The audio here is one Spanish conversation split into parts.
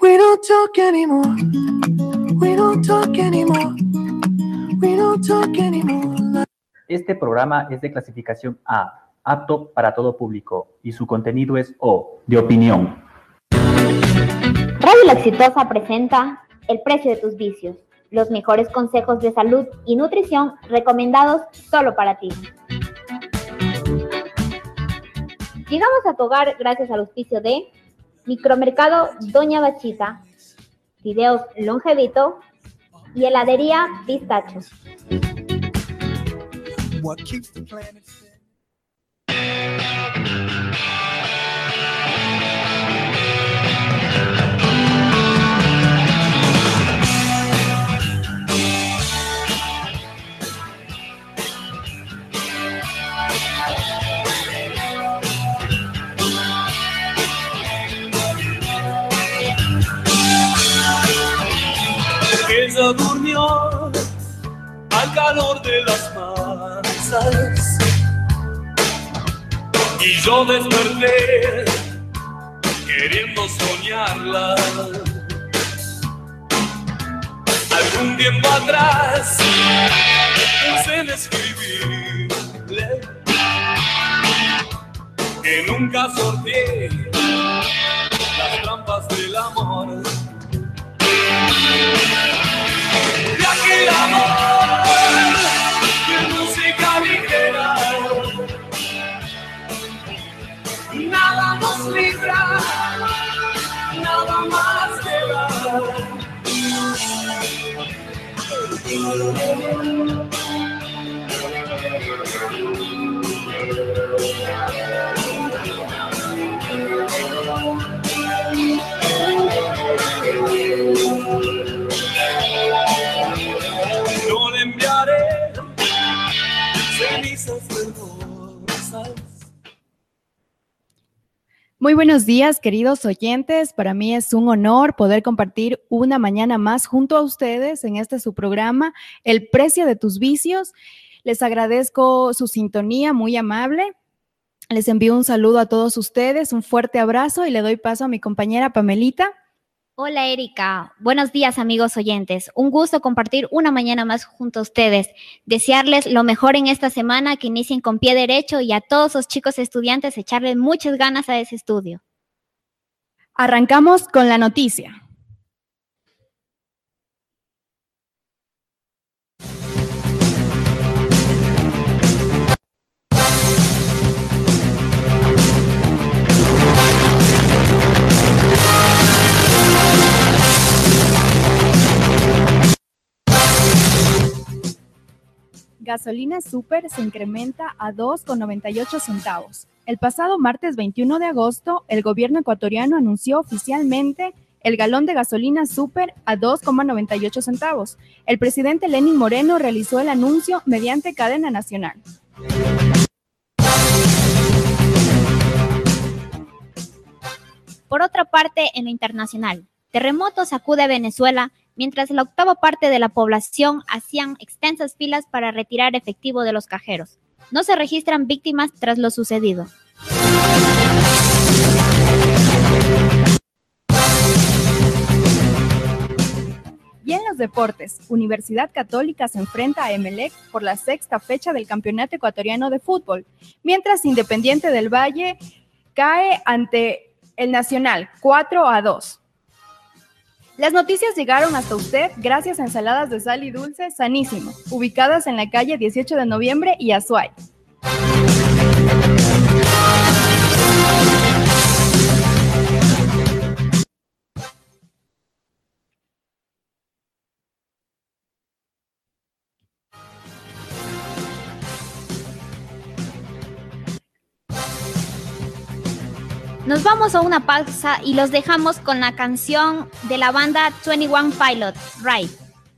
We don't talk anymore. We don't talk anymore. We don't talk anymore. Este programa es de clasificación A, apto para todo público, y su contenido es O, de opinión. Radio La Exitosa presenta El precio de tus vicios, los mejores consejos de salud y nutrición recomendados solo para ti. Llegamos a tu hogar gracias al auspicio de Micromercado Doña Bachita, Fideos Longevito y Heladería Pistacho. What keeps the planet spinning? Ella durmió al calor de las masas y yo desperté queriendo soñarla. Algún tiempo atrás pensé en escribirle que nunca sorteé las trampas del amor. De aquel amor de música ligera, nada nos libra, nada más queda. No le enviaré cenizas verdosas. Muy buenos días, queridos oyentes. Para mí es un honor poder compartir una mañana más junto a ustedes en este su programa, El precio de tus vicios. Les agradezco su sintonía muy amable. Les envío un saludo a todos ustedes, un fuerte abrazo y le doy paso a mi compañera Pamelita. Hola Erika, buenos días amigos oyentes, un gusto compartir una mañana más junto a ustedes, desearles lo mejor en esta semana, que inicien con pie derecho y a todos los chicos estudiantes echarles muchas ganas a ese estudio. Arrancamos con la noticia. Gasolina Super se incrementa a 2,98 centavos. El pasado martes 21 de agosto, el gobierno ecuatoriano anunció oficialmente el galón de gasolina Super a 2,98 centavos. El presidente Lenín Moreno realizó el anuncio mediante cadena nacional. Por otra parte, en lo internacional, terremoto sacude a Venezuela, mientras la octava parte de la población hacían extensas filas para retirar efectivo de los cajeros. No se registran víctimas tras lo sucedido. Y en los deportes, Universidad Católica se enfrenta a Emelec por la sexta fecha del Campeonato Ecuatoriano de Fútbol, mientras Independiente del Valle cae ante el Nacional 4-2. Las noticias llegaron hasta usted gracias a Ensaladas de Sal y Dulce Sanísimo, ubicadas en la calle 18 de noviembre y Azuay. Nos vamos a una pausa y los dejamos con la canción de la banda 21 Pilots, Ride.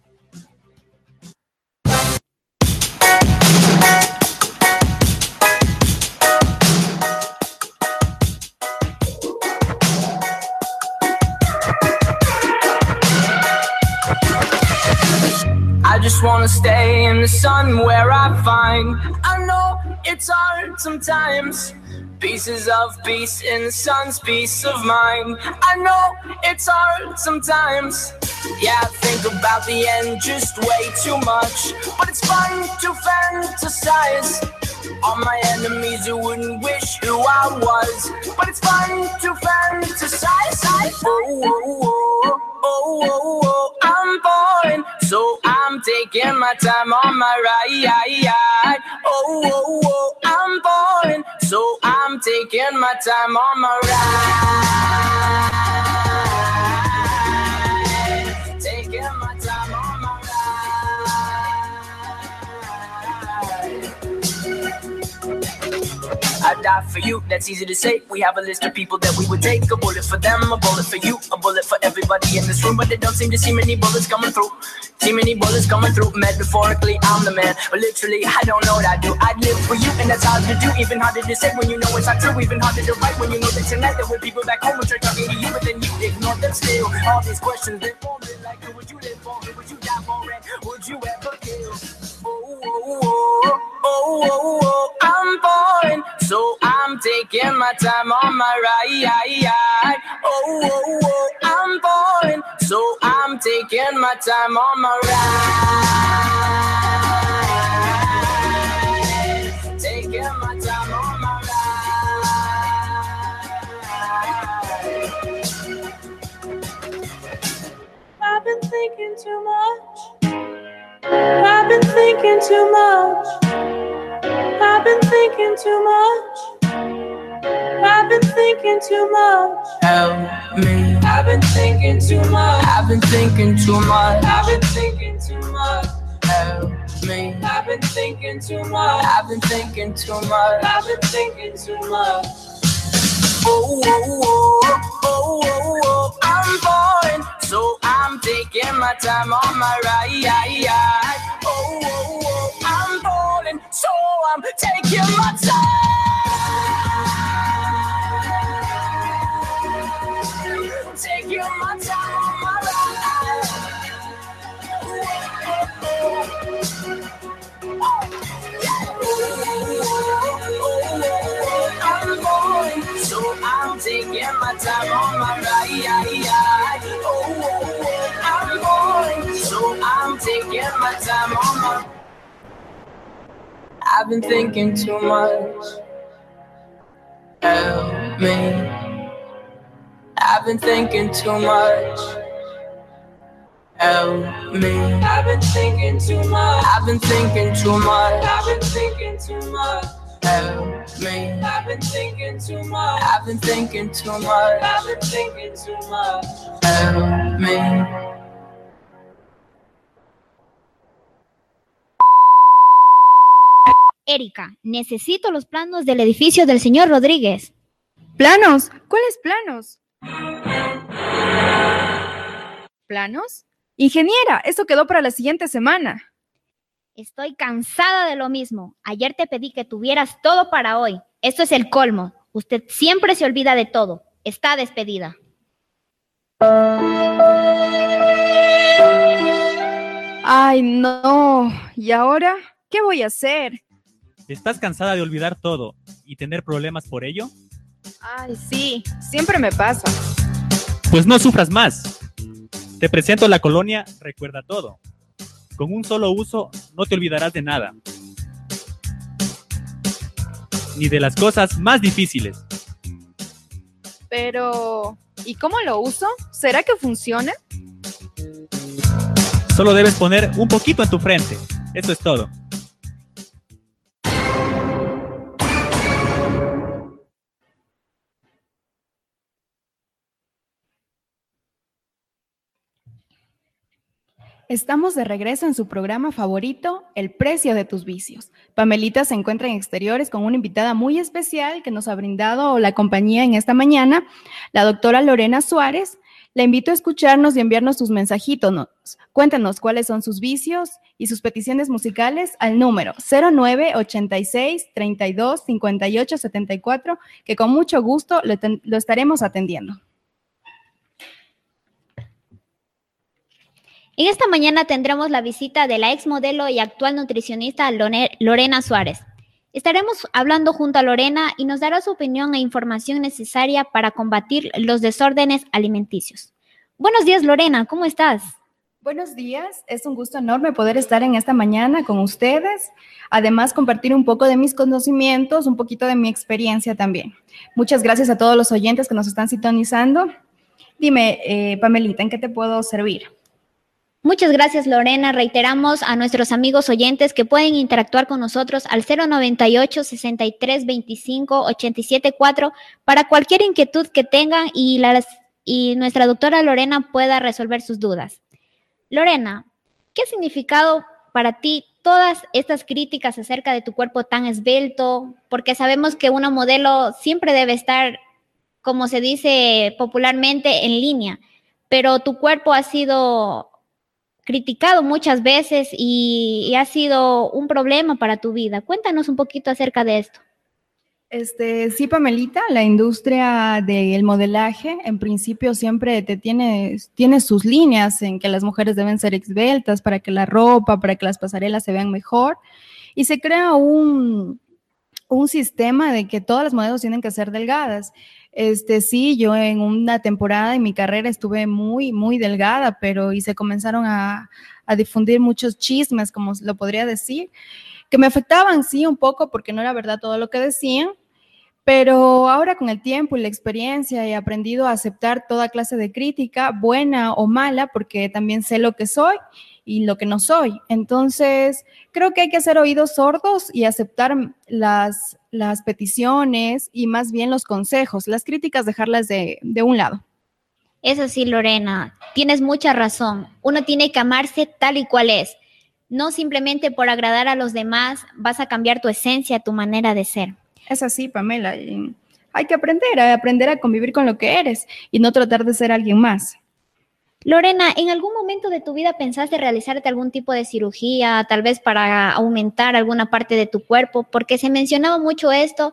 I just wanna stay in the sun where I find I know it's hard sometimes, Pieces of peace in the sun's peace of mind. I know it's hard sometimes. Yeah, I think about the end just way too much. But it's fun to fantasize on my enemies who wouldn't wish who I was. But it's fun to fantasize. I'm falling, so I'm taking my time on my ride. I'm falling, so I'm taking my time on my ride. Taking my time on my ride. I die for you, that's easy to say. We have a list of people that we would take. A bullet for them, a bullet for you, a bullet for everybody in this room. But they don't seem to see many bullets coming through. See many bullets coming through. Metaphorically, I'm the man, but literally, I don't know what I do. I'd live for you, and that's hard to do. Even harder to say when you know it's not true. Even harder to write when you know that tonight there were people back home who tried talking to you, but then you ignore them still. All these questions, they form it like, who would you live for? Who would you die for? And would you ever kill? I'm falling, so I'm taking my time on my ride. I'm falling, so I'm taking my time on my ride. Taking my time on my ride. I've been thinking too much. I've been thinking too much. I've been thinking too much. I've been thinking too much. Help me. I've been thinking too much. I've been thinking too much. I've been thinking too much. Help me. I've been thinking too much. I've been thinking too much. I've been thinking too much. I'm falling, so I'm taking my time on my ride. I'm falling, so I'm taking my time. Taking my time on my ride. I'm falling, so I'm taking my time on my ride. I'm falling, so I'm taking my time on my. I've been thinking too much. Help me. I've been thinking too much. Help me. I've been thinking too much. I've been thinking too much. I've been thinking too much. Help me. I've been thinking too much. I've been thinking too much. I've been thinking too much. Help me. Erika, necesito los planos del edificio del señor Rodríguez. ¿Planos? ¿Cuáles planos? ¿Planos? Ingeniera, eso quedó para la siguiente semana. Estoy cansada de lo mismo. Ayer te pedí que tuvieras todo para hoy. Esto es el colmo. Usted siempre se olvida de todo. Está despedida. Ay, no. ¿Y ahora? ¿Qué voy a hacer? ¿Estás cansada de olvidar todo y tener problemas por ello? Ay, sí. Siempre me pasa. Pues no sufras más. Te presento la colonia Recuerda Todo. Con un solo uso no te olvidarás de nada. Ni de las cosas más difíciles. Pero, ¿y cómo lo uso? ¿Será que funciona? Solo debes poner un poquito en tu frente. Eso es todo. Estamos de regreso en su programa favorito, El Precio de tus Vicios. Pamelita se encuentra en exteriores con una invitada muy especial que nos ha brindado la compañía en esta mañana, la doctora Lorena Suárez. La invito a escucharnos y enviarnos sus mensajitos. Cuéntenos cuáles son sus vicios y sus peticiones musicales al número 0986-325874, que con mucho gusto lo estaremos atendiendo. En esta mañana tendremos la visita de la exmodelo y actual nutricionista Lorena Suárez. Estaremos hablando junto a Lorena y nos dará su opinión e información necesaria para combatir los desórdenes alimenticios. Buenos días, Lorena, ¿cómo estás? Buenos días, es un gusto enorme poder estar en esta mañana con ustedes. Además, compartir un poco de mis conocimientos, un poquito de mi experiencia también. Muchas gracias a todos los oyentes que nos están sintonizando. Dime, Pamelita, ¿en qué te puedo servir? Muchas gracias, Lorena. Reiteramos a nuestros amigos oyentes que pueden interactuar con nosotros al 098-6325-874 para cualquier inquietud que tengan y nuestra doctora Lorena pueda resolver sus dudas. Lorena, ¿qué ha significado para ti todas estas críticas acerca de tu cuerpo tan esbelto? Porque sabemos que una modelo siempre debe estar, como se dice popularmente, en línea, pero tu cuerpo ha sido criticado muchas veces y ha sido un problema para tu vida. Cuéntanos un poquito acerca de esto. Sí, Pamelita, la industria del modelaje en principio siempre tiene sus líneas en que las mujeres deben ser esbeltas para que la ropa, para que las pasarelas se vean mejor, y se crea un sistema de que todas las modelos tienen que ser delgadas. Sí, yo en una temporada en mi carrera estuve muy, muy delgada, y se comenzaron a difundir muchos chismes, como lo podría decir, que me afectaban, sí, un poco, porque no era verdad todo lo que decían, pero ahora con el tiempo y la experiencia he aprendido a aceptar toda clase de crítica, buena o mala, porque también sé lo que soy y lo que no soy. Entonces, creo que hay que hacer oídos sordos y aceptar las peticiones y más bien los consejos, las críticas dejarlas de un lado. Es así, Lorena, tienes mucha razón. Uno tiene que amarse tal y cual es. No simplemente por agradar a los demás vas a cambiar tu esencia, tu manera de ser. Es así, Pamela. Hay que aprender a convivir con lo que eres y no tratar de ser alguien más. Lorena, ¿en algún momento de tu vida pensaste realizarte algún tipo de cirugía, tal vez para aumentar alguna parte de tu cuerpo? Porque se mencionaba mucho esto,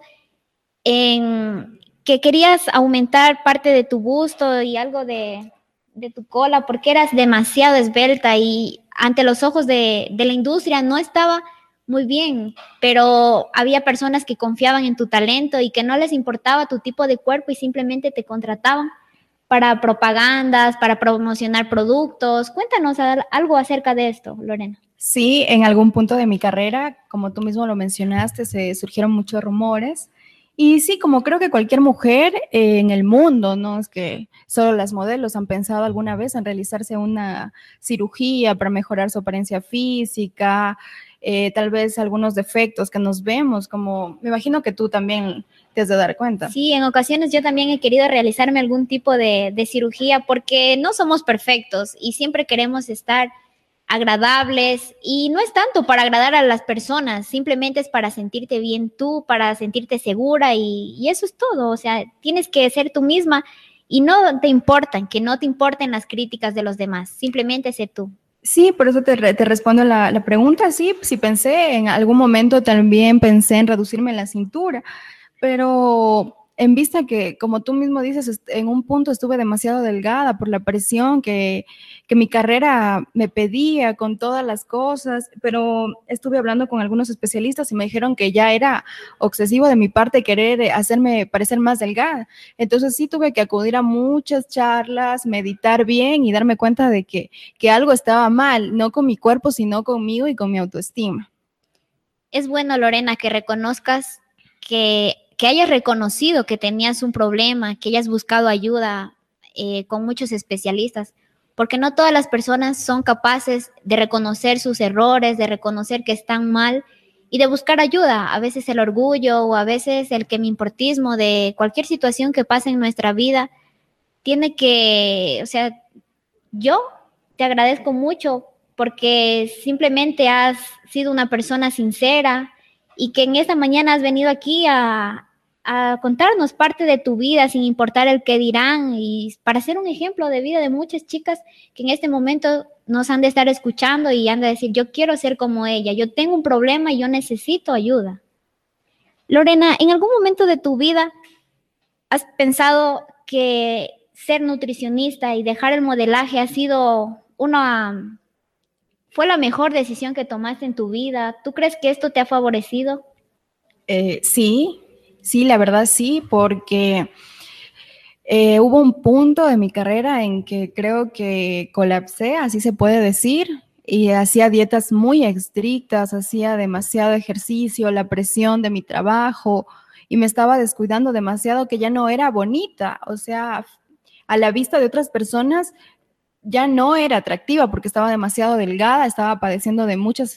en que querías aumentar parte de tu busto y algo de tu cola, porque eras demasiado esbelta y ante los ojos de la industria no estaba muy bien, pero había personas que confiaban en tu talento y que no les importaba tu tipo de cuerpo y simplemente te contrataban para propagandas, para promocionar productos. Cuéntanos algo acerca de esto, Lorena. Sí, en algún punto de mi carrera, como tú mismo lo mencionaste, se surgieron muchos rumores. Y sí, como creo que cualquier mujer en el mundo, no es que solo las modelos han pensado alguna vez en realizarse una cirugía para mejorar su apariencia física, tal vez algunos defectos que nos vemos, como me imagino que tú también te has de dar cuenta. Sí, en ocasiones yo también he querido realizarme algún tipo de cirugía porque no somos perfectos y siempre queremos estar agradables y no es tanto para agradar a las personas, simplemente es para sentirte bien tú, para sentirte segura y eso es todo. O sea, tienes que ser tú misma y no te importan las críticas de los demás, simplemente sé tú. Sí, por eso te respondo la pregunta. Sí, pensé, en algún momento también pensé en reducirme la cintura, pero en vista que, como tú mismo dices, en un punto estuve demasiado delgada por la presión que mi carrera me pedía con todas las cosas, pero estuve hablando con algunos especialistas y me dijeron que ya era obsesivo de mi parte querer hacerme parecer más delgada. Entonces sí tuve que acudir a muchas charlas, meditar bien y darme cuenta de que algo estaba mal, no con mi cuerpo, sino conmigo y con mi autoestima. Es bueno, Lorena, que reconozcas que hayas reconocido que tenías un problema, que hayas buscado ayuda con muchos especialistas, porque no todas las personas son capaces de reconocer sus errores, de reconocer que están mal y de buscar ayuda. A veces el orgullo o a veces el que me importismo de cualquier situación que pase en nuestra vida tiene que, o sea, yo te agradezco mucho porque simplemente has sido una persona sincera y que en esta mañana has venido aquí a contarnos parte de tu vida sin importar el qué dirán y para ser un ejemplo de vida de muchas chicas que en este momento nos han de estar escuchando y han de decir, yo quiero ser como ella, yo tengo un problema y yo necesito ayuda. Lorena, ¿en algún momento de tu vida has pensado que ser nutricionista y dejar el modelaje ha sido fue la mejor decisión que tomaste en tu vida? ¿Tú crees que esto te ha favorecido? Sí, la verdad sí, porque hubo un punto de mi carrera en que creo que colapsé, así se puede decir, y hacía dietas muy estrictas, hacía demasiado ejercicio, la presión de mi trabajo, y me estaba descuidando demasiado que ya no era bonita, o sea, a la vista de otras personas ya no era atractiva porque estaba demasiado delgada, estaba padeciendo de muchos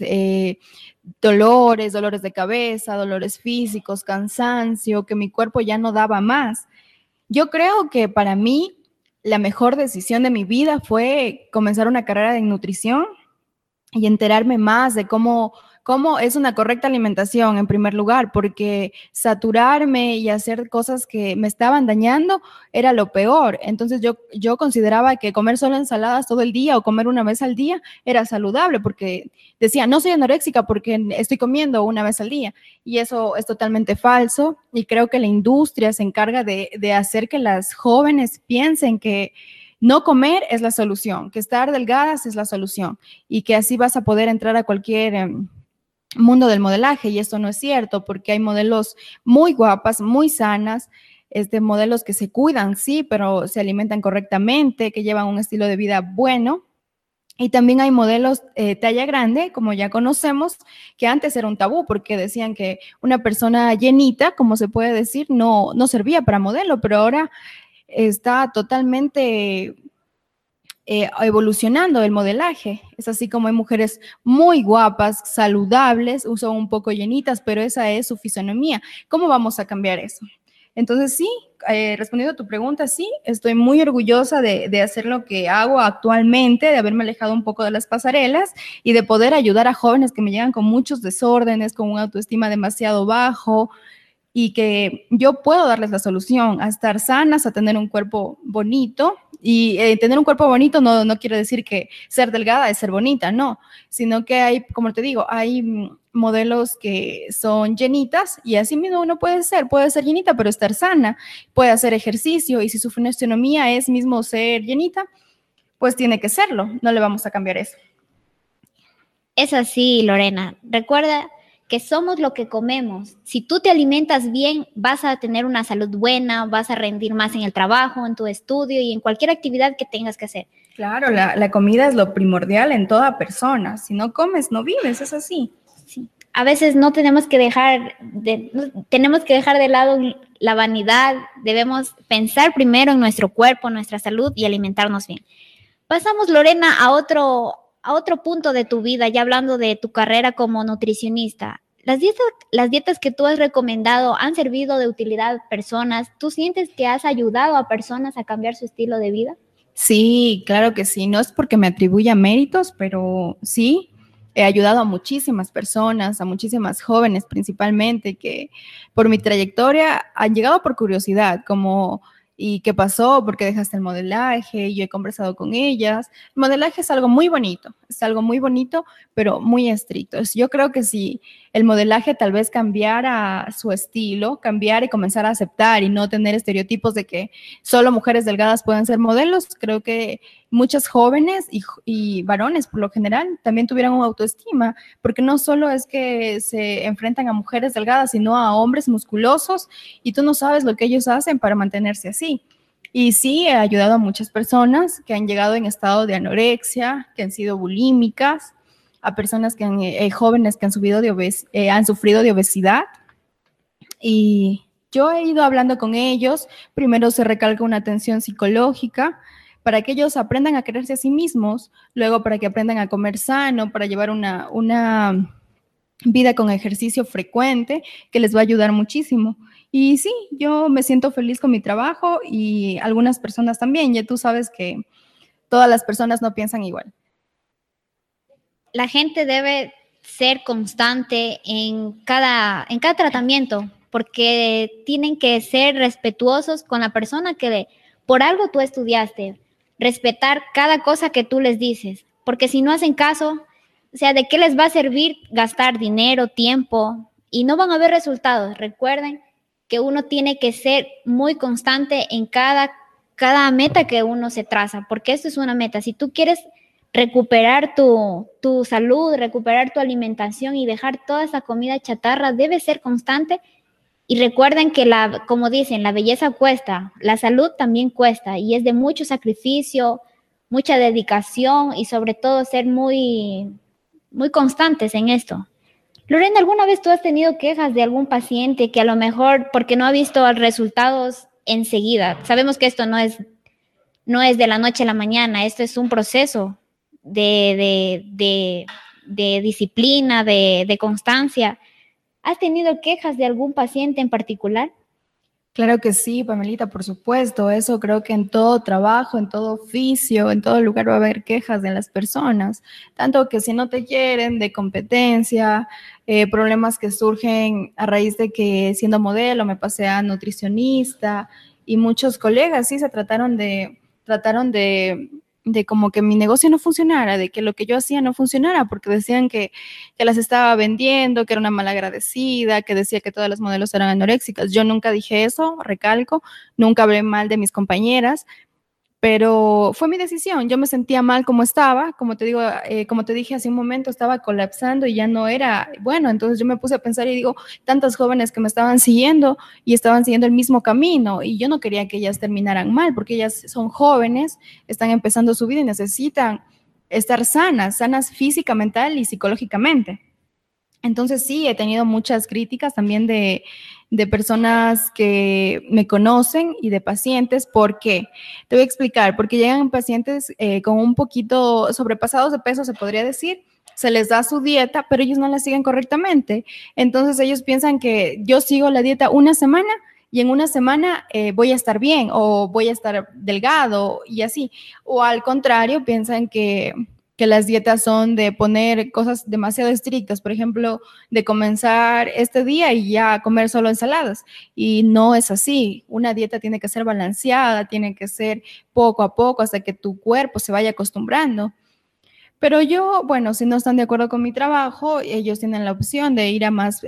dolores de cabeza, dolores físicos, cansancio, que mi cuerpo ya no daba más. Yo creo que para mí la mejor decisión de mi vida fue comenzar una carrera de nutrición y enterarme más de cómo es una correcta alimentación en primer lugar, porque saturarme y hacer cosas que me estaban dañando era lo peor. Entonces yo consideraba que comer solo ensaladas todo el día o comer una vez al día era saludable, porque decía, no soy anoréxica porque estoy comiendo una vez al día. Y eso es totalmente falso. Y creo que la industria se encarga de hacer que las jóvenes piensen que no comer es la solución, que estar delgadas es la solución y que así vas a poder entrar a cualquier mundo del modelaje, y esto no es cierto porque hay modelos muy guapas, muy sanas, modelos que se cuidan, sí, pero se alimentan correctamente, que llevan un estilo de vida bueno. Y también hay modelos talla grande, como ya conocemos, que antes era un tabú porque decían que una persona llenita, como se puede decir, no servía para modelo, pero ahora está totalmente evolucionando el modelaje. Es así como hay mujeres muy guapas, saludables, son un poco llenitas, pero esa es su fisonomía. ¿Cómo vamos a cambiar eso? Entonces sí, respondiendo a tu pregunta, sí, estoy muy orgullosa de hacer lo que hago actualmente, de haberme alejado un poco de las pasarelas y de poder ayudar a jóvenes que me llegan con muchos desórdenes, con una autoestima demasiado bajo, y que yo puedo darles la solución a estar sanas, a tener un cuerpo bonito. Y tener un cuerpo bonito no quiere decir que ser delgada es ser bonita, no, sino que hay, como te digo, hay modelos que son llenitas y así mismo uno puede ser llenita, pero estar sana, puede hacer ejercicio, y si su fisionomía es mismo ser llenita, pues tiene que serlo, no le vamos a cambiar eso. Es así, Lorena. Recuerda que somos lo que comemos. Si tú te alimentas bien, vas a tener una salud buena, vas a rendir más en el trabajo, en tu estudio y en cualquier actividad que tengas que hacer. Claro, la comida es lo primordial en toda persona. Si no comes, no vives, es así. Sí. A veces tenemos que dejar de lado la vanidad, debemos pensar primero en nuestro cuerpo, nuestra salud y alimentarnos bien. Pasamos, Lorena, a otro punto de tu vida, ya hablando de tu carrera como nutricionista. Las dietas que tú has recomendado han servido de utilidad a personas. ¿Tú sientes que has ayudado a personas a cambiar su estilo de vida? Sí, claro que sí. No es porque me atribuya méritos, pero sí, he ayudado a muchísimas personas, a muchísimas jóvenes principalmente, que por mi trayectoria han llegado por curiosidad, como ¿y qué pasó? ¿Por qué dejaste el modelaje? Yo he conversado con ellas. El modelaje es algo muy bonito, pero muy estricto. Yo creo que si el modelaje tal vez cambiara su estilo, cambiara y comenzara a aceptar y no tener estereotipos de que solo mujeres delgadas pueden ser modelos, creo que muchas jóvenes y varones por lo general también tuvieran una autoestima, porque no solo es que se enfrentan a mujeres delgadas, sino a hombres musculosos, y tú no sabes lo que ellos hacen para mantenerse así. Y sí, he ayudado a muchas personas que han llegado en estado de anorexia, que han sido bulímicas, a personas jóvenes que han sufrido de obesidad. Y yo he ido hablando con ellos. Primero se recalca una atención psicológica para que ellos aprendan a quererse a sí mismos, luego para que aprendan a comer sano, para llevar una vida con ejercicio frecuente, que les va a ayudar muchísimo. Y sí, yo me siento feliz con mi trabajo y algunas personas también. Ya tú sabes que todas las personas no piensan igual. La gente debe ser constante en cada tratamiento, porque tienen que ser respetuosos con la persona que por algo tú estudiaste, respetar cada cosa que tú les dices, porque si no hacen caso, o sea, ¿de qué les va a servir gastar dinero, tiempo? Y no van a ver resultados. Recuerden que uno tiene que ser muy constante en cada meta que uno se traza, porque esto es una meta. Si tú quieres recuperar tu salud, recuperar tu alimentación y dejar toda esa comida chatarra debe ser constante. Y recuerden que, como dicen, la belleza cuesta, la salud también cuesta y es de mucho sacrificio, mucha dedicación y sobre todo ser muy, muy constantes en esto. Lorena, ¿alguna vez tú has tenido quejas de algún paciente que a lo mejor porque no ha visto resultados enseguida? Sabemos que esto no es de la noche a la mañana, esto es un proceso de disciplina, de constancia. ¿Has tenido quejas de algún paciente en particular? Claro que sí, Pamelita, por supuesto. Eso creo que en todo trabajo, en todo oficio, en todo lugar va a haber quejas de las personas. Tanto que si no te quieren, de competencia, problemas que surgen a raíz de que siendo modelo me pasé a nutricionista y muchos colegas sí se trataron de como que mi negocio no funcionara, de que lo que yo hacía no funcionara, porque decían que las estaba vendiendo, que era una malagradecida, que decía que todas las modelos eran anoréxicas. Yo nunca dije eso, recalco, nunca hablé mal de mis compañeras, pero fue mi decisión. Yo me sentía mal como estaba, como te digo, como te dije hace un momento, estaba colapsando y ya no era bueno. Entonces yo me puse a pensar y digo, tantas jóvenes que me estaban siguiendo y estaban siguiendo el mismo camino y yo no quería que ellas terminaran mal porque ellas son jóvenes, están empezando su vida y necesitan estar sanas física, mental y psicológicamente. Entonces sí, he tenido muchas críticas también de personas que me conocen y de pacientes. ¿Por qué? Te voy a explicar. Porque llegan pacientes con un poquito sobrepasados de peso, se podría decir, se les da su dieta, pero ellos no la siguen correctamente. Entonces ellos piensan que yo sigo la dieta una semana y en una semana voy a estar bien o voy a estar delgado y así. O al contrario, piensan que las dietas son de poner cosas demasiado estrictas, por ejemplo, de comenzar este día y ya comer solo ensaladas. Y no es así. Una dieta tiene que ser balanceada, tiene que ser poco a poco hasta que tu cuerpo se vaya acostumbrando. Pero yo, bueno, si no están de acuerdo con mi trabajo, ellos tienen la opción de ir a más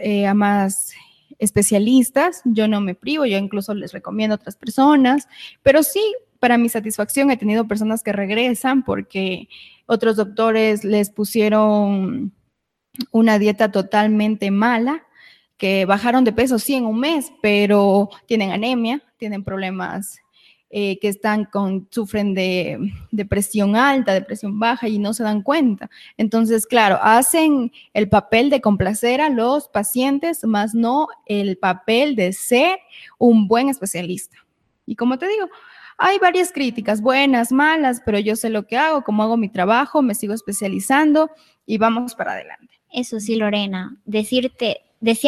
especialistas. Yo no me privo, yo incluso les recomiendo a otras personas, pero sí, para mi satisfacción he tenido personas que regresan porque otros doctores les pusieron una dieta totalmente mala, que bajaron de peso sí en un mes, pero tienen anemia, tienen problemas que sufren de presión alta, de presión baja y no se dan cuenta. Entonces, claro, hacen el papel de complacer a los pacientes, más no el papel de ser un buen especialista. Y como te digo, hay varias críticas, buenas, malas, pero yo sé lo que hago, cómo hago mi trabajo, me sigo especializando y vamos para adelante. Eso sí, Lorena, desearte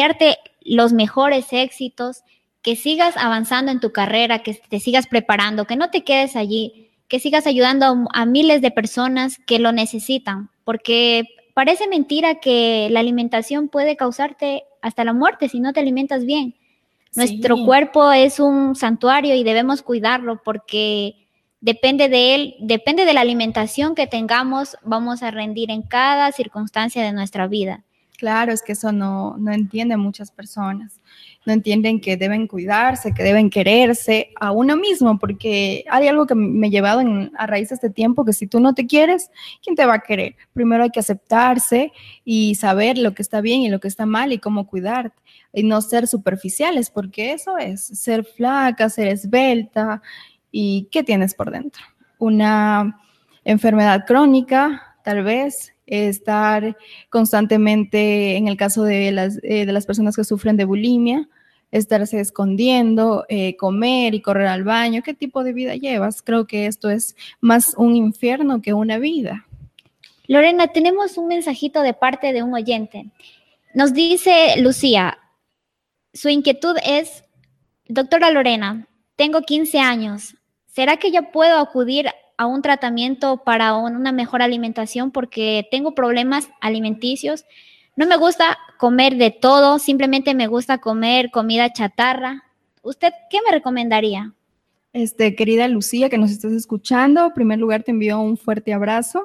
los mejores éxitos, que sigas avanzando en tu carrera, que te sigas preparando, que no te quedes allí, que sigas ayudando a miles de personas que lo necesitan, porque parece mentira que la alimentación puede causarte hasta la muerte si no te alimentas bien. Nuestro cuerpo es un santuario y debemos cuidarlo porque depende de él, depende de la alimentación que tengamos, vamos a rendir en cada circunstancia de nuestra vida. Claro, es que eso no entienden muchas personas. No entienden que deben cuidarse, que deben quererse a uno mismo, porque hay algo que me he llevado a raíz de este tiempo, que si tú no te quieres, ¿quién te va a querer? Primero hay que aceptarse y saber lo que está bien y lo que está mal y cómo cuidarte, y no ser superficiales, porque eso es ser flaca, ser esbelta, y ¿qué tienes por dentro? Una enfermedad crónica, tal vez, estar constantemente, en el caso de las personas que sufren de bulimia, estarse escondiendo, comer y correr al baño. ¿Qué tipo de vida llevas? Creo que esto es más un infierno que una vida. Lorena, tenemos un mensajito de parte de un oyente. Nos dice Lucía, su inquietud es: doctora Lorena, tengo 15 años. ¿Será que ya puedo acudir a un tratamiento para una mejor alimentación porque tengo problemas alimenticios? No me gusta comer de todo, simplemente me gusta comer comida chatarra. ¿Usted qué me recomendaría? Querida Lucía, que nos estás escuchando, en primer lugar te envío un fuerte abrazo.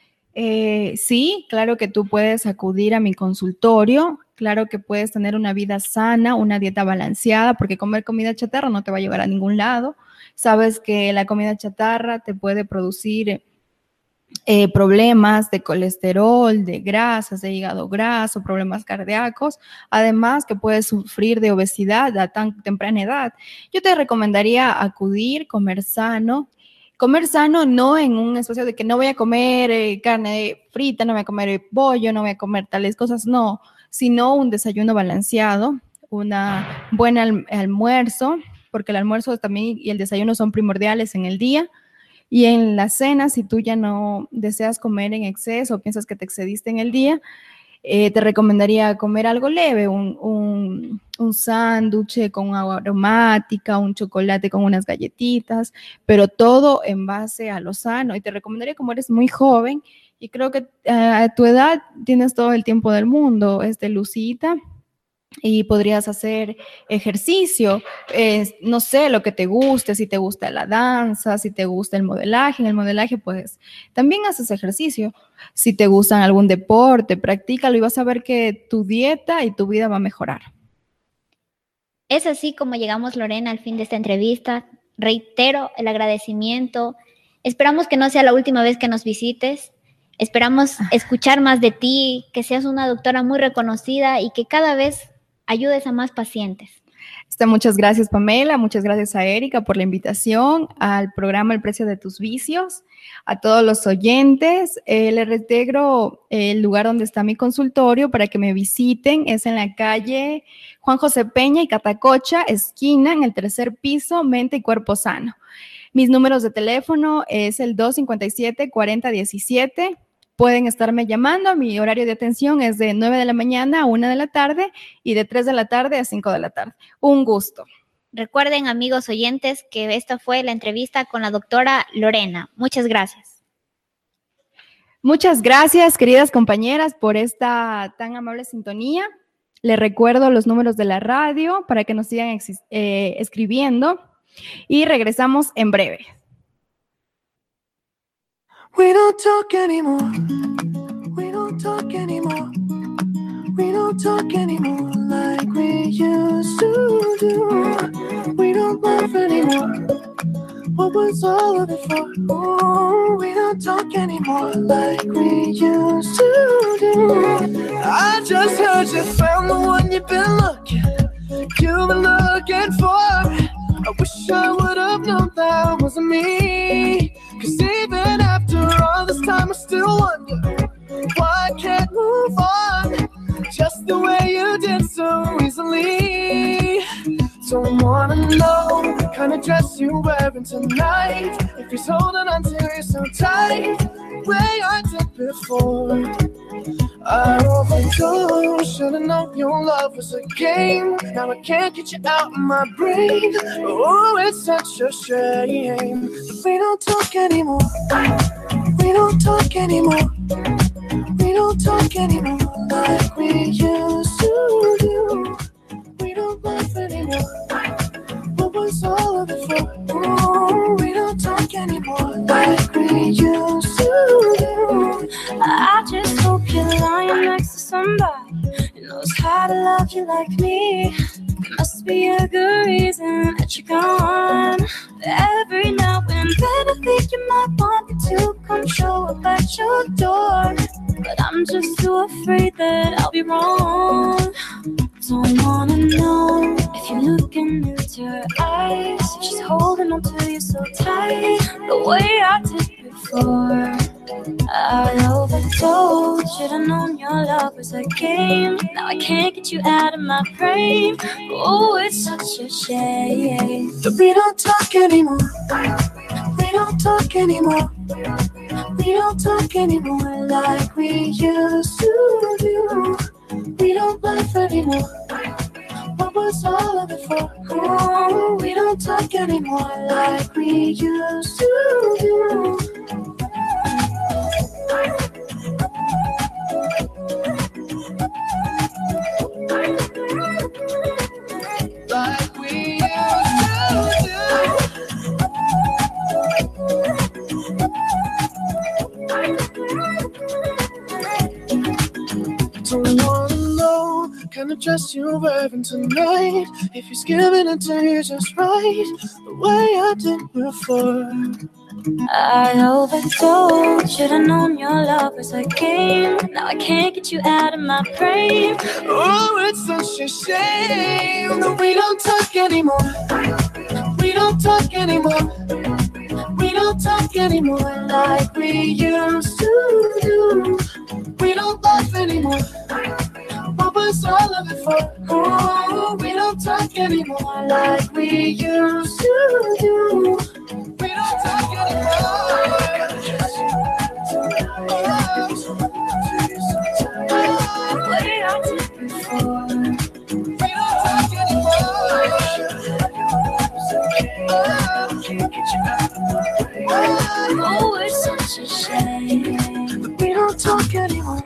Sí, claro que tú puedes acudir a mi consultorio, claro que puedes tener una vida sana, una dieta balanceada, porque comer comida chatarra no te va a llevar a ningún lado. Sabes que la comida chatarra te puede producir problemas de colesterol, de grasas, de hígado graso, problemas cardíacos, además que puedes sufrir de obesidad a tan temprana edad. Yo te recomendaría acudir, comer sano no en un espacio de que no voy a comer carne frita, no voy a comer pollo, no voy a comer tales cosas, no, sino un desayuno balanceado, una buena almuerzo, porque el almuerzo también y el desayuno son primordiales en el día. Y en la cena, si tú ya no deseas comer en exceso o piensas que te excediste en el día, te recomendaría comer algo leve, un sándwich con agua aromática, un chocolate con unas galletitas, pero todo en base a lo sano. Y te recomendaría, como eres muy joven, y creo que a tu edad tienes todo el tiempo del mundo, Lucita, y podrías hacer ejercicio, no sé, lo que te guste, si te gusta la danza, si te gusta el modelaje. En el modelaje, pues, también haces ejercicio. Si te gustan algún deporte, practícalo y vas a ver que tu dieta y tu vida va a mejorar. Es así como llegamos, Lorena, al fin de esta entrevista. Reitero el agradecimiento. Esperamos que no sea la última vez que nos visites. Esperamos escuchar más de ti, que seas una doctora muy reconocida y que cada vez ayudes a más pacientes. Muchas gracias, Pamela. Muchas gracias a Erika por la invitación al programa El Precio de tus Vicios. A todos los oyentes, les reintegro el lugar donde está mi consultorio para que me visiten. Es en la calle Juan José Peña y Catacocha, esquina, en el 3er piso, Mente y Cuerpo Sano. Mis números de teléfono es el 257-4017. Pueden estarme llamando. Mi horario de atención es de 9 de la mañana a 1 de la tarde y de 3 de la tarde a 5 de la tarde. Un gusto. Recuerden, amigos oyentes, que esta fue la entrevista con la doctora Lorena. Muchas gracias. Muchas gracias, queridas compañeras, por esta tan amable sintonía. Les recuerdo los números de la radio para que nos sigan escribiendo y regresamos en breve. We don't talk anymore. We don't talk anymore. We don't talk anymore like we used to do. We don't laugh anymore. What was all of it for? Oh, we don't talk anymore like we used to do. I just heard you found the one you've been looking for. I wish I would have known that wasn't me. 'Cause even after all this time I still wonder why I can't move on just the way you did so easily. Don't wanna know the kind of dress you're wearing tonight, if he's holding on to you so tight, the way I did before. I overdosed, should've known your love was a game. Now I can't get you out of my brain. Oh, it's such a shame. But we don't talk anymore. We don't talk anymore. We don't talk anymore like we used to do. We don't laugh anymore. What was all of it for? Oh, we don't talk anymore like we used to do. I just hope you're lying next to somebody who knows how to love you like me. There must be a good reason that you're gone. Every now and then I think you might want me to come show up at your door, but I'm just too afraid that I'll be wrong. Don't wanna know if you're looking into her eyes, she's holding on to you so tight, the way I did before. I overdosed, should've known your love was a game. Now I can't get you out of my brain. Oh, it's such a shame. We don't talk anymore. We don't talk anymore. We don't talk anymore like we used to do. We don't laugh anymore. What was all of it for? Oh, we don't talk anymore like we used to do. Like we used to do. Don't wanna know kind of dress you're wearing tonight, if he's giving it to you just right, the way I did before. I overdosed. Should've known your love was a game. Now I can't get you out of my brain. Oh, it's such a shame that we don't talk anymore. We don't talk anymore. We don't talk anymore like we used to do. We don't laugh anymore. What was all of it for? Oh, we don't talk anymore like we used to do. We don't talk anymore. What did I do before? We don't talk anymore. Oh, it's such a shame. We don't talk anymore.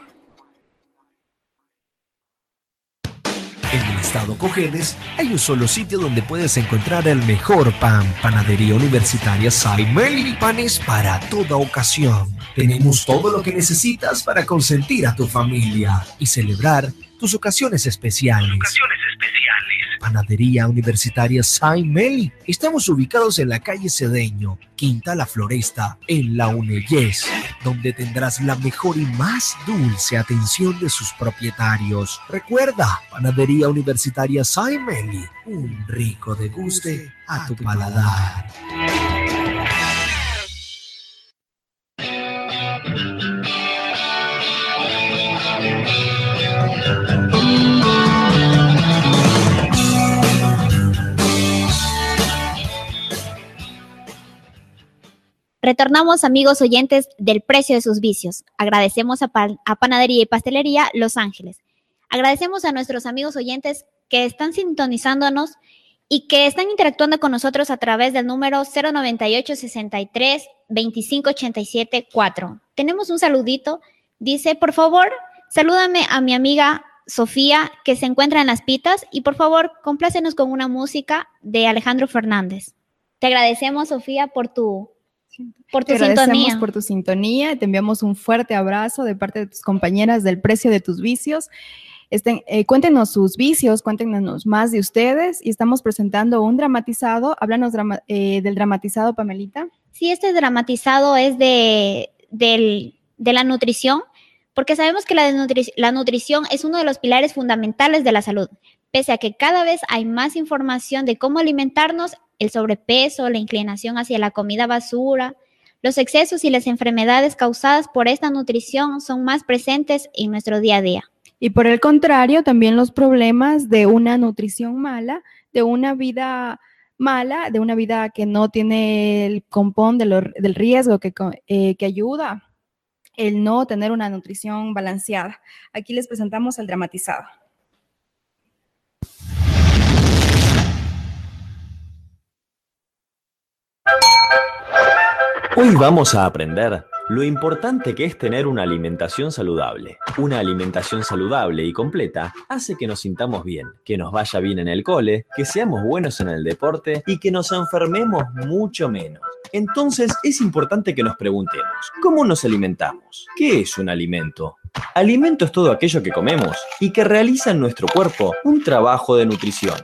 En el estado Cojedes hay un solo sitio donde puedes encontrar el mejor pan. Panadería Universitaria Saimeli. Panes para toda ocasión. Tenemos todo lo que necesitas para consentir a tu familia y celebrar tus ocasiones especiales. Panadería Universitaria Saimeli. Estamos ubicados en la calle Cedeño, Quinta La Floresta, en La Unellés, donde tendrás la mejor y más dulce atención de sus propietarios. Recuerda, Panadería Universitaria Saimeli, un rico deguste a tu paladar. Retornamos, amigos oyentes, del precio de sus vicios. Agradecemos a Panadería y Pastelería Los Ángeles. Agradecemos a nuestros amigos oyentes que están sintonizándonos y que están interactuando con nosotros a través del número 098 63 25 87 4. Tenemos un saludito. Dice, por favor, salúdame a mi amiga Sofía, que se encuentra en Las Pitas, y por favor, complácenos con una música de Alejandro Fernández. Te agradecemos, Sofía, por tu sintonía. Por tu sintonía. Te enviamos un fuerte abrazo de parte de tus compañeras del precio de tus vicios. Cuéntenos sus vicios, cuéntenos más de ustedes, y estamos presentando un dramatizado. Háblanos del dramatizado, Pamelita. Sí, este dramatizado es de la nutrición, porque sabemos que la nutrición es uno de los pilares fundamentales de la salud. Pese a que cada vez hay más información de cómo alimentarnos, el sobrepeso, la inclinación hacia la comida basura, los excesos y las enfermedades causadas por esta nutrición son más presentes en nuestro día a día. Y por el contrario, también los problemas de una nutrición mala, de una vida mala, de una vida que no tiene el compón del riesgo que ayuda el no tener una nutrición balanceada. Aquí les presentamos el dramatizado. Hoy vamos a aprender lo importante que es tener una alimentación saludable. Una alimentación saludable y completa hace que nos sintamos bien, que nos vaya bien en el cole, que seamos buenos en el deporte y que nos enfermemos mucho menos. Entonces es importante que nos preguntemos, ¿cómo nos alimentamos? ¿Qué es un alimento? Alimento es todo aquello que comemos y que realiza en nuestro cuerpo un trabajo de nutrición.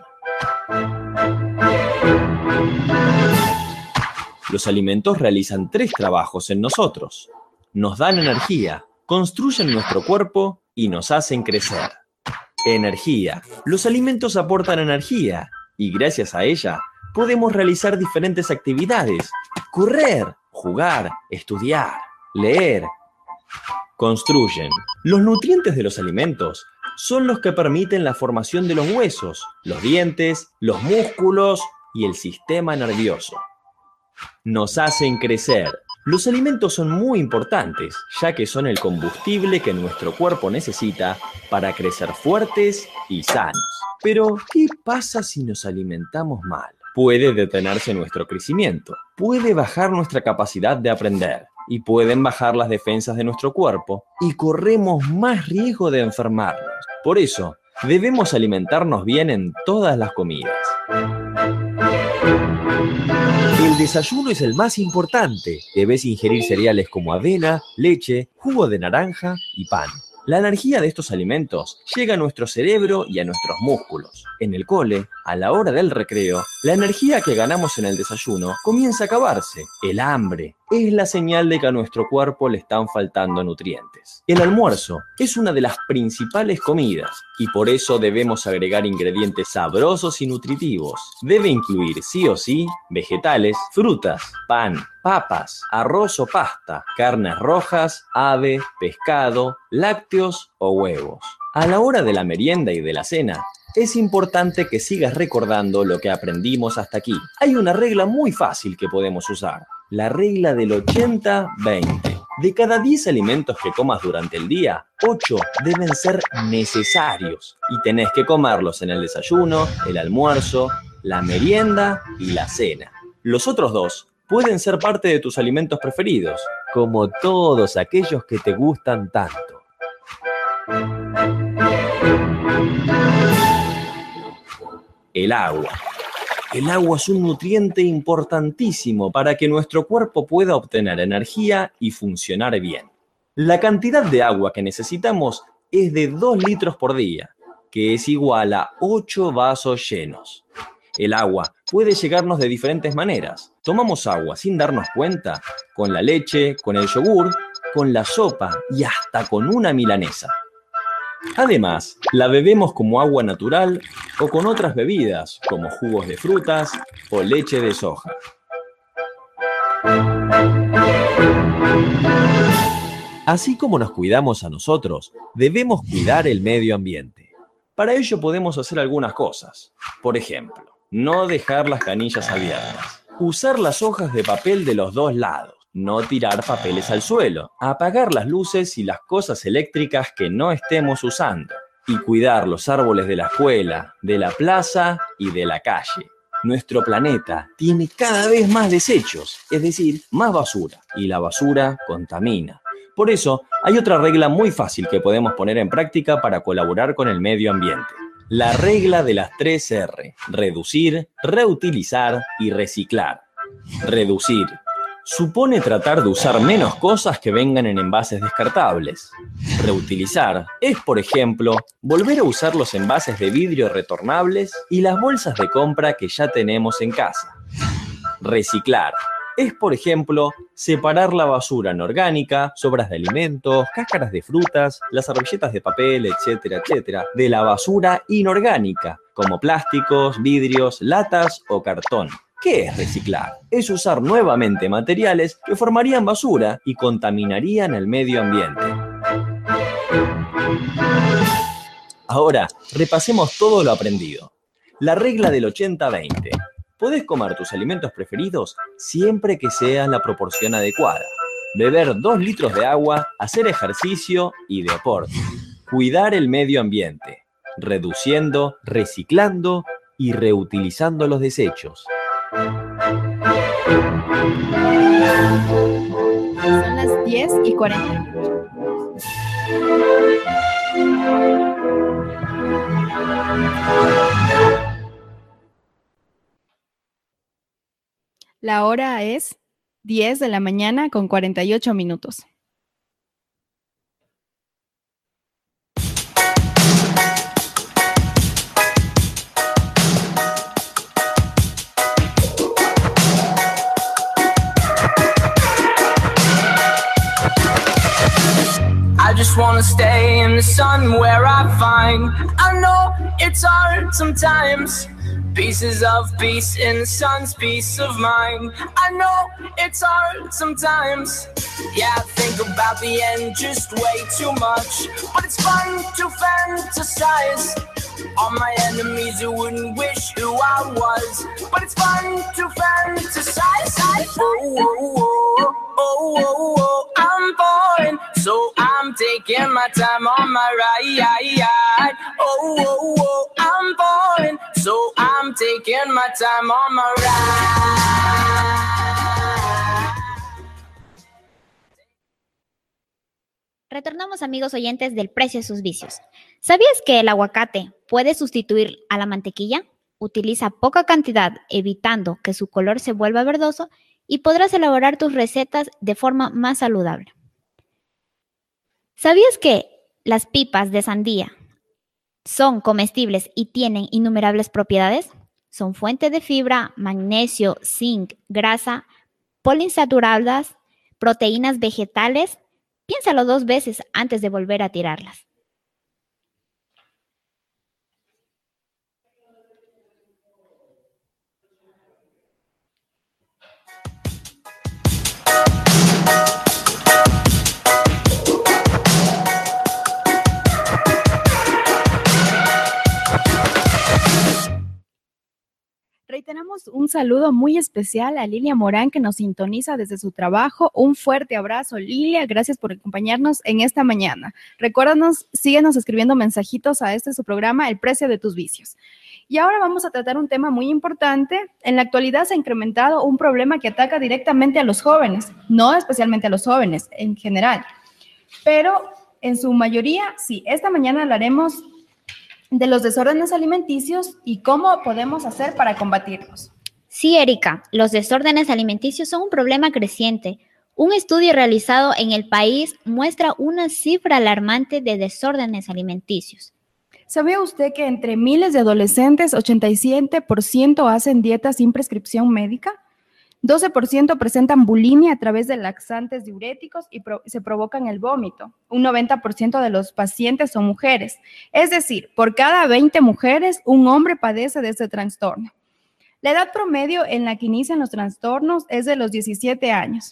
Los alimentos realizan 3 trabajos en nosotros. Nos dan energía, construyen nuestro cuerpo y nos hacen crecer. Energía. Los alimentos aportan energía y gracias a ella podemos realizar diferentes actividades. Correr, jugar, estudiar, leer. Construyen. Los nutrientes de los alimentos son los que permiten la formación de los huesos, los dientes, los músculos y el sistema nervioso. Nos hacen crecer. Los alimentos son muy importantes, ya que son el combustible que nuestro cuerpo necesita para crecer fuertes y sanos. Pero, ¿qué pasa si nos alimentamos mal? Puede detenerse nuestro crecimiento, puede bajar nuestra capacidad de aprender y pueden bajar las defensas de nuestro cuerpo y corremos más riesgo de enfermarnos. Por eso, debemos alimentarnos bien en todas las comidas. El desayuno es el más importante. Debes ingerir cereales como avena, leche, jugo de naranja y pan. La energía de estos alimentos llega a nuestro cerebro y a nuestros músculos. En el cole A la hora del recreo, la energía que ganamos en el desayuno comienza a acabarse. El hambre es la señal de que a nuestro cuerpo le están faltando nutrientes. El almuerzo es una de las principales comidas y por eso debemos agregar ingredientes sabrosos y nutritivos. Debe incluir sí o sí vegetales, frutas, pan, papas, arroz o pasta, carnes rojas, ave, pescado, lácteos o huevos. A la hora de la merienda y de la cena, es importante que sigas recordando lo que aprendimos hasta aquí. Hay una regla muy fácil que podemos usar. La regla del 80-20. De cada 10 alimentos que comas durante el día, 8 deben ser necesarios. Y tenés que comerlos en el desayuno, el almuerzo, la merienda y la cena. Los otros 2 pueden ser parte de tus alimentos preferidos, como todos aquellos que te gustan tanto. El agua. El agua es un nutriente importantísimo para que nuestro cuerpo pueda obtener energía y funcionar bien. La cantidad de agua que necesitamos es de 2 litros por día, que es igual a 8 vasos llenos. El agua puede llegarnos de diferentes maneras. Tomamos agua sin darnos cuenta, con la leche, con el yogur, con la sopa y hasta con una milanesa. Además, la bebemos como agua natural o con otras bebidas, como jugos de frutas o leche de soja. Así como nos cuidamos a nosotros, debemos cuidar el medio ambiente. Para ello podemos hacer algunas cosas. Por ejemplo, no dejar las canillas abiertas, usar las hojas de papel de los 2 lados, no tirar papeles al suelo, apagar las luces y las cosas eléctricas que no estemos usando, y cuidar los árboles de la escuela, de la plaza y de la calle. Nuestro planeta tiene cada vez más desechos, es decir, más basura, y la basura contamina. Por eso, hay otra regla muy fácil que podemos poner en práctica para colaborar con el medio ambiente. La regla de las 3 R: reducir, reutilizar y reciclar. Reducir supone tratar de usar menos cosas que vengan en envases descartables. Reutilizar es, por ejemplo, volver a usar los envases de vidrio retornables y las bolsas de compra que ya tenemos en casa. Reciclar es, por ejemplo, separar la basura anorgánica, sobras de alimentos, cáscaras de frutas, las servilletas de papel, etcétera, de la basura inorgánica, como plásticos, vidrios, latas o cartón. ¿Qué es reciclar? Es usar nuevamente materiales que formarían basura y contaminarían el medio ambiente. Ahora, repasemos todo lo aprendido. La regla del 80-20. Podés comer tus alimentos preferidos siempre que sea en la proporción adecuada. Beber 2 litros de agua, hacer ejercicio y deporte. Cuidar el medio ambiente, reduciendo, reciclando y reutilizando los desechos. Son las 10:40. La hora es 10 de la mañana con 48 minutos. I just wanna stay in the sun where I find. I know it's hard sometimes. Pieces of peace in the sun's peace of mind. I know it's hard sometimes. Yeah, I think about the end just way too much. But it's fun to fantasize. All my enemies who wouldn't wish who I was. But it's fun to fantasize. Oh, oh, oh, oh, oh, oh. I'm falling, so I'm taking my time on my ride. Oh, oh, oh, I'm falling, so I'm taking my time on my ride. Retornamos, amigos oyentes, del precio de sus vicios. ¿Sabías que el aguacate puede sustituir a la mantequilla? Utiliza poca cantidad, evitando que su color se vuelva verdoso, y podrás elaborar tus recetas de forma más saludable. ¿Sabías que las pipas de sandía son comestibles y tienen innumerables propiedades? Son fuente de fibra, magnesio, zinc, grasa, poliinsaturadas, proteínas vegetales. Piénsalo 2 veces antes de volver a tirarlas. Reiteramos un saludo muy especial a Lilia Morán, que nos sintoniza desde su trabajo. Un fuerte abrazo, Lilia. Gracias por acompañarnos en esta mañana. Recuérdanos, síguenos escribiendo mensajitos a su programa, El precio de tus vicios. Y ahora vamos a tratar un tema muy importante. En la actualidad se ha incrementado un problema que ataca directamente a los jóvenes, no especialmente a los jóvenes en general, pero en su mayoría sí. Esta mañana hablaremos de los desórdenes alimenticios y cómo podemos hacer para combatirlos. Sí, Erika, los desórdenes alimenticios son un problema creciente. Un estudio realizado en el país muestra una cifra alarmante de desórdenes alimenticios. ¿Sabía usted que entre miles de adolescentes, 87% hacen dietas sin prescripción médica? 12% presentan bulimia a través de laxantes diuréticos y se provocan el vómito. Un 90% de los pacientes son mujeres. Es decir, por cada 20 mujeres, un hombre padece de este trastorno. La edad promedio en la que inician los trastornos es de los 17 años.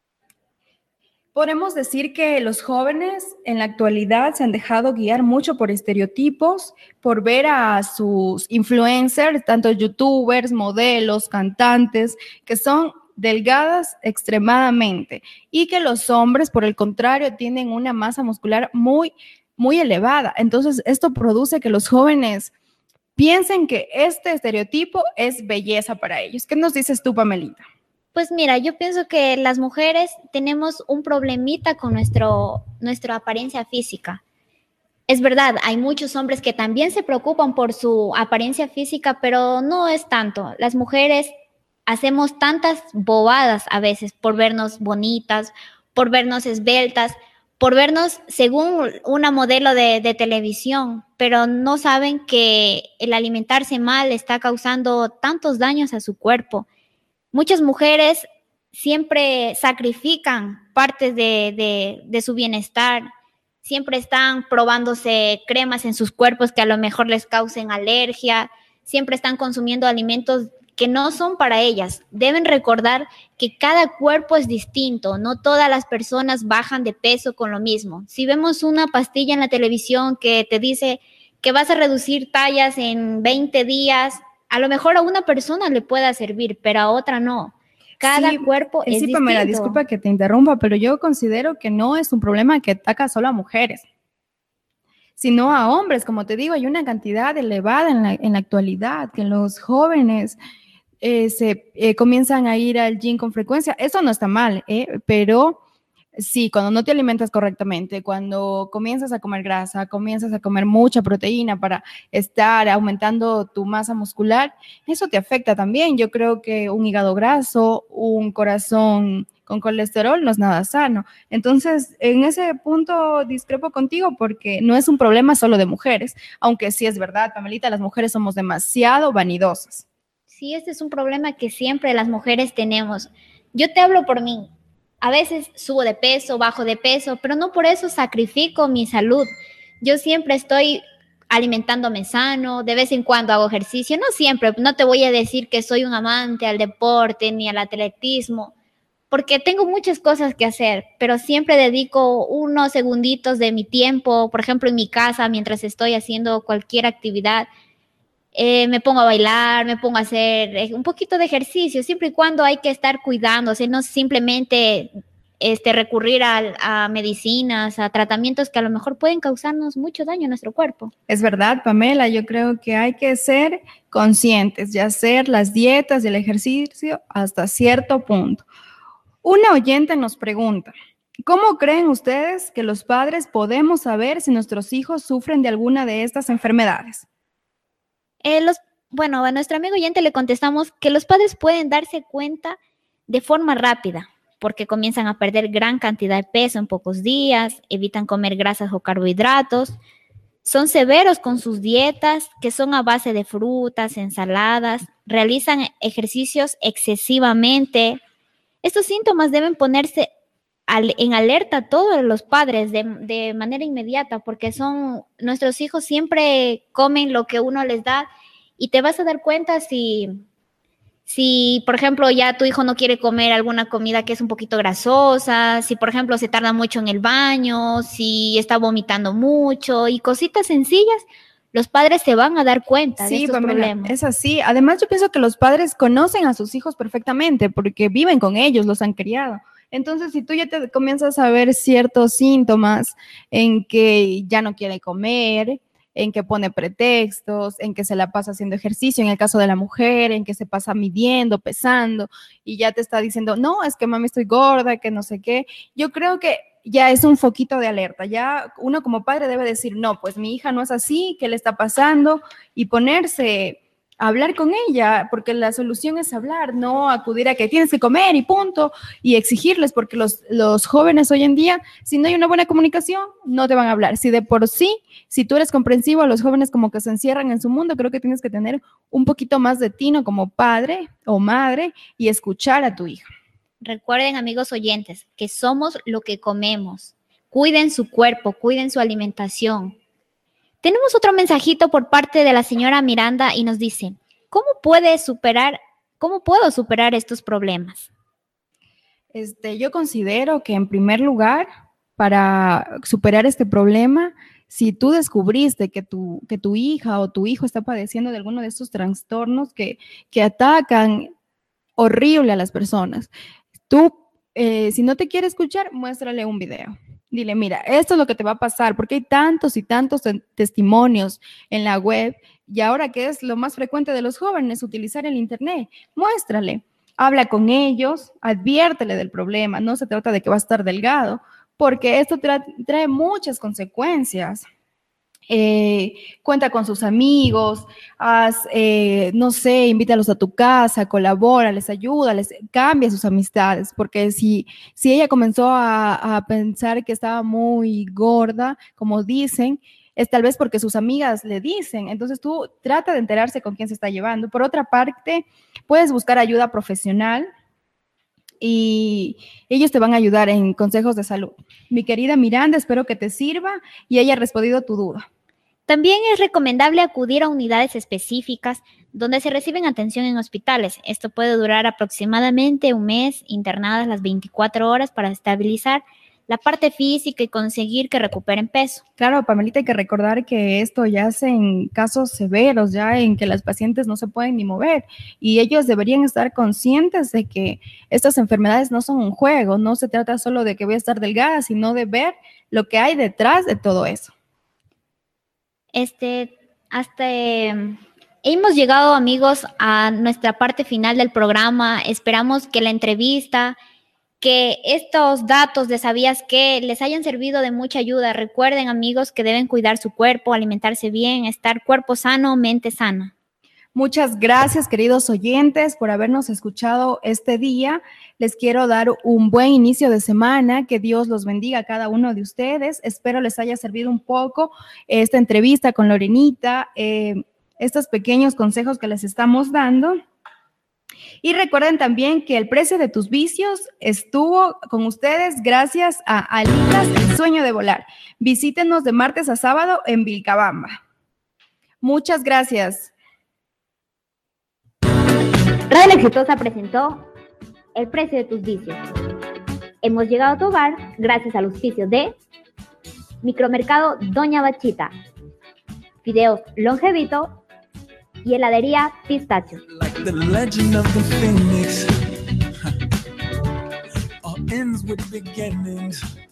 Podemos decir que los jóvenes en la actualidad se han dejado guiar mucho por estereotipos, por ver a sus influencers, tanto youtubers, modelos, cantantes, que son delgadas extremadamente, y que los hombres, por el contrario, tienen una masa muscular muy, muy elevada. Entonces, esto produce que los jóvenes piensen que este estereotipo es belleza para ellos. ¿Qué nos dices tú, Pamelita? Pues mira, yo pienso que las mujeres tenemos un problemita con nuestra apariencia física. Es verdad, hay muchos hombres que también se preocupan por su apariencia física, pero no es tanto. Las mujeres hacemos tantas bobadas a veces por vernos bonitas, por vernos esbeltas, por vernos según una modelo de televisión, pero no saben que el alimentarse mal está causando tantos daños a su cuerpo. Muchas mujeres siempre sacrifican partes de su bienestar, siempre están probándose cremas en sus cuerpos que a lo mejor les causen alergia, siempre están consumiendo alimentos que no son para ellas. Deben recordar que cada cuerpo es distinto, no todas las personas bajan de peso con lo mismo. Si vemos una pastilla en la televisión que te dice que vas a reducir tallas en 20 días, a lo mejor a una persona le pueda servir, pero a otra no. Cada cuerpo es distinto. Pamela, disculpa que te interrumpa, pero yo considero que no es un problema que ataca solo a mujeres, sino a hombres. Como te digo, hay una cantidad elevada en la actualidad que los jóvenes comienzan a ir al gym con frecuencia. Eso no está mal, pero sí, cuando no te alimentas correctamente, cuando comienzas a comer grasa, comienzas a comer mucha proteína para estar aumentando tu masa muscular, eso te afecta también. Yo creo que un hígado graso, un corazón con colesterol no es nada sano. Entonces, en ese punto discrepo contigo porque no es un problema solo de mujeres, aunque sí es verdad, Pamelita, las mujeres somos demasiado vanidosas. Sí, este es un problema que siempre las mujeres tenemos. Yo te hablo por mí. A veces subo de peso, bajo de peso, pero no por eso sacrifico mi salud. Yo siempre estoy alimentándome sano, de vez en cuando hago ejercicio, no siempre, no te voy a decir que soy un amante al deporte ni al atletismo, porque tengo muchas cosas que hacer, pero siempre dedico unos segunditos de mi tiempo, por ejemplo, en mi casa, mientras estoy haciendo cualquier actividad, me pongo a bailar, me pongo a hacer un poquito de ejercicio, siempre y cuando hay que estar cuidándose, no simplemente recurrir a medicinas, a tratamientos que a lo mejor pueden causarnos mucho daño a nuestro cuerpo. Es verdad, Pamela, yo creo que hay que ser conscientes y hacer las dietas y el ejercicio hasta cierto punto. Una oyente nos pregunta, ¿cómo creen ustedes que los padres podemos saber si nuestros hijos sufren de alguna de estas enfermedades? A nuestro amigo oyente le contestamos que los padres pueden darse cuenta de forma rápida, porque comienzan a perder gran cantidad de peso en pocos días, evitan comer grasas o carbohidratos, Son severos con sus dietas, que son a base de frutas, ensaladas, realizan ejercicios excesivamente. Estos síntomas deben ponerse en alerta a todos los padres de manera inmediata, porque nuestros hijos siempre comen lo que uno les da y te vas a dar cuenta si, por ejemplo, ya tu hijo no quiere comer alguna comida que es un poquito grasosa, si, por ejemplo, se tarda mucho en el baño, si está vomitando mucho y cositas sencillas, los padres se van a dar cuenta de estos problemas. Es así. Además, yo pienso que los padres conocen a sus hijos perfectamente porque viven con ellos, los han criado. Entonces, si tú ya te comienzas a ver ciertos síntomas en que ya no quiere comer, en que pone pretextos, en que se la pasa haciendo ejercicio, en el caso de la mujer, en que se pasa midiendo, pesando, y ya te está diciendo, no, es que mami estoy gorda, que no sé qué, yo creo que ya es un foquito de alerta. Ya uno como padre debe decir, no, pues mi hija no es así, ¿qué le está pasando? Y ponerse a hablar con ella, porque la solución es hablar, no acudir a que tienes que comer y punto, y exigirles, porque los jóvenes hoy en día, si no hay una buena comunicación, no te van a hablar. Si de por sí, si tú eres comprensivo, los jóvenes como que se encierran en su mundo, creo que tienes que tener un poquito más de tino como padre o madre y escuchar a tu hija. Recuerden, amigos oyentes, que somos lo que comemos. Cuiden su cuerpo, cuiden su alimentación. Tenemos otro mensajito por parte de la señora Miranda y nos dice, ¿cómo puedo superar estos problemas? Yo considero que en primer lugar, para superar este problema, si tú descubriste que tu hija o tu hijo está padeciendo de alguno de estos trastornos que atacan horrible a las personas, tú, si no te quiere escuchar, muéstrale un video. Dile, mira, esto es lo que te va a pasar, porque hay tantos y tantos testimonios en la web, y ahora que es lo más frecuente de los jóvenes, utilizar el internet, muéstrale, habla con ellos, adviértele del problema, no se trata de que va a estar delgado, porque esto trae muchas consecuencias. Cuenta con sus amigos, no sé, invítalos a tu casa, colabora, les ayuda, cambia sus amistades, porque si ella comenzó a pensar que estaba muy gorda, como dicen, es tal vez porque sus amigas le dicen, entonces tú trata de enterarse con quién se está llevando. Por otra parte, puedes buscar ayuda profesional y ellos te van a ayudar en consejos de salud. Mi querida Miranda, espero que te sirva y haya respondido tu duda. También es recomendable acudir a unidades específicas donde se reciben atención en hospitales. Esto puede durar aproximadamente un mes, internadas las 24 horas para estabilizar la parte física y conseguir que recuperen peso. Claro, Pamelita, hay que recordar que esto ya es en casos severos, ya en que las pacientes no se pueden ni mover, y ellos deberían estar conscientes de que estas enfermedades no son un juego, no se trata solo de que voy a estar delgada, sino de ver lo que hay detrás de todo eso. Hemos llegado, amigos, a nuestra parte final del programa. Esperamos que la entrevista, que estos datos de ¿sabías qué? Les hayan servido de mucha ayuda. Recuerden, amigos, que deben cuidar su cuerpo, alimentarse bien, estar cuerpo sano, mente sana. Muchas gracias, queridos oyentes, por habernos escuchado este día. Les quiero dar un buen inicio de semana. Que Dios los bendiga a cada uno de ustedes. Espero les haya servido un poco esta entrevista con Lorenita, estos pequeños consejos que les estamos dando. Y recuerden también que el precio de tus vicios estuvo con ustedes gracias a Alitas, el sueño de volar. Visítenos de martes a sábado en Vilcabamba. Muchas gracias. Radio La Exitosa presentó El precio de tus vicios. Hemos llegado a tu hogar gracias al auspicio de Micromercado Doña Bachita, Fideos Longevito y Heladería Pistacho. Like the legend of the phoenix, all ends with beginnings.